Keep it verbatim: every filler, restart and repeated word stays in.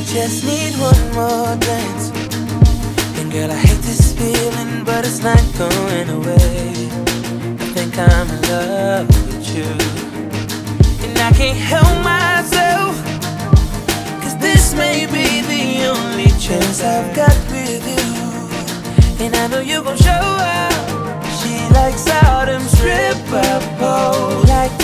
Just need one more dance. And girl, I hate this feeling, but it's not going away. I think I'm in love with you, and I can't help myself, cause this may be the only chance I've got with you. And I know you gon' show up. She likes autumn strip up, oh, like